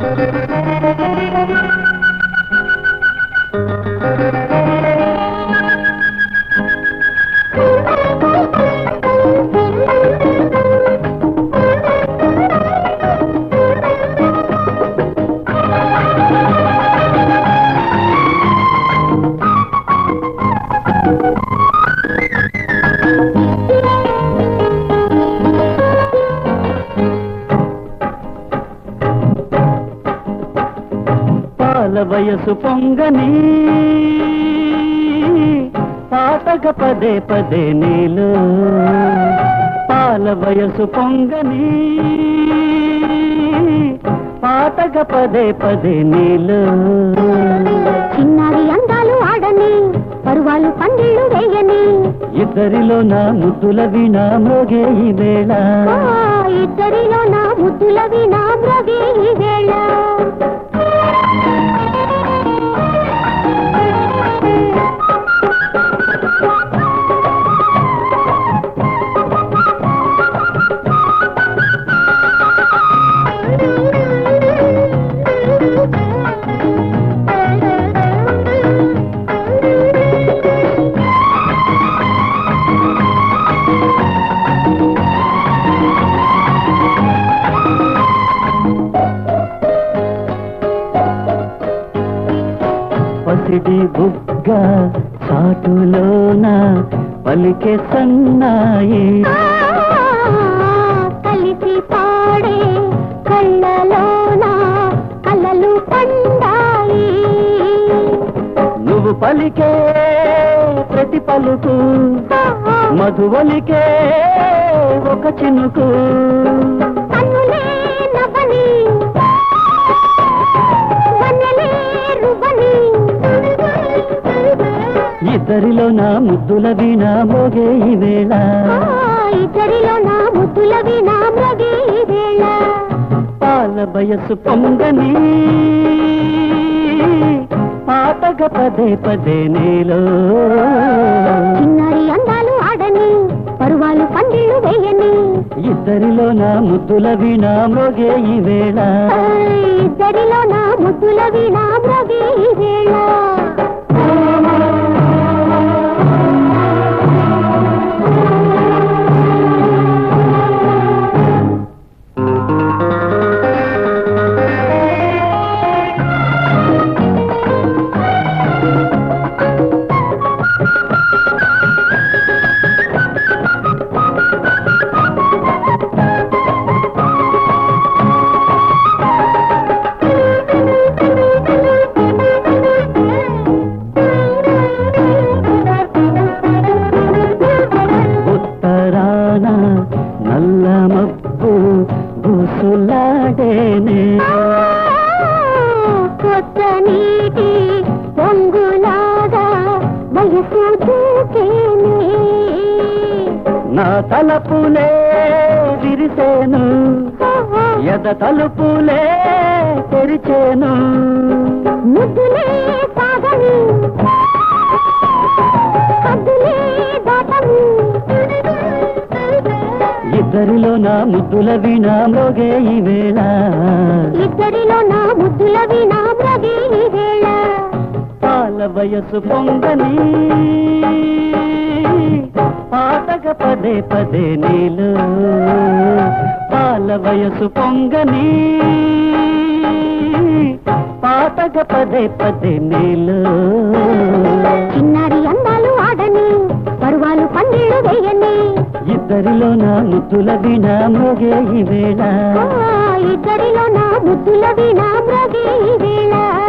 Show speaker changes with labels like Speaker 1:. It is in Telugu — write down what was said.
Speaker 1: వయసు పొంగని పాతగ పదే పదే నీలు పాల వయసు పొంగని పాతగ పదే పదే నీలు
Speaker 2: చిన్నారి అందాలు ఆడని పరువాలు పందిళ్ళు వేయని
Speaker 1: ఇద్దరిలో నా ముద్దుల వీణా మ్రోగే ఈ వేళ
Speaker 2: ఇద్దరిలో నా ముద్దుల వీణా మ్రోగే ఈ వేళ
Speaker 1: పసిడి బుగ్గ చాటులోన పలికే సన్నాయి
Speaker 2: కలిసి పాడే కళ్ళలోన కళ్ళలు పండాయి
Speaker 1: నువ్వు పలికే ప్రతి పలుకు మధువలికే ఒక చినుకు
Speaker 2: కన్నులే నవ్వని వన్నెలే రువ్వని
Speaker 1: ఇద్దరిలో నా ముద్దుల వీణా మోగే ఈ వేళ
Speaker 2: ఇద్దరిలో నా ముద్దుల వీణా మ్రోగే ఈ వేళ
Speaker 1: పాల వయసు పొంగని పాతగ పదే పదే నీలో
Speaker 2: చిన్నారి అందాలు ఆడని పరువాలు పందిళ్ళు వేయని
Speaker 1: ఇద్దరిలో నా ముద్దుల వీణా మోగే ఈ వేళ
Speaker 2: ఇద్దరిలో నా ముద్దుల వీణా మ్రోగే ఈ వేళ
Speaker 1: నల్ల మబ్బు బూసులాడేనే
Speaker 2: కొత్త నీటి పొంగులాగా వయసు దూకేనే
Speaker 1: నా తలపులే విరిసేను ఎద తలుపులే తెరిచేను
Speaker 2: ముద్దులే సాగని కద్దులే దాటము
Speaker 1: ఇద్దరిలో నా ముద్దుల వీణా మోగే ఈ వేళ
Speaker 2: ఇద్దరిలో నా ముద్దుల వీణా మ్రోగే ఈ వేళ
Speaker 1: పాల వయసు పొంగని పాతగ పదే పదే నీలు పాల వయసు పొంగని పాతగ పదే పదే నీలు
Speaker 2: చిన్నారి అందాలు ఆడని పరువాలు పందిళ్ళు వేయని
Speaker 1: ఇద్దరిలో నా ముద్దుల వీణా మోగే ఈ వేళ
Speaker 2: ఇద్దరిలో నా ముద్దుల వీణా మ్రోగే ఈ వేళ